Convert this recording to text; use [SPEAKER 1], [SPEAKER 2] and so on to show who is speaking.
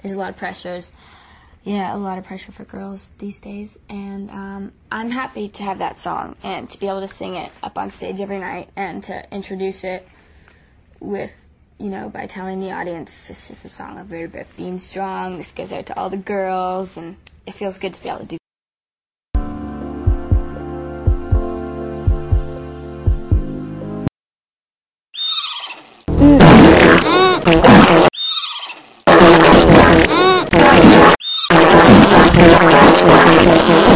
[SPEAKER 1] there's a lot of pressures. Yeah, a lot of pressure for girls these days, and I'm happy to have that song and to be able to sing it up on stage every night and to introduce it with, by telling the audience this is a song of Very Brave Being Strong, this goes out to all the girls, and it feels good to be able to do that.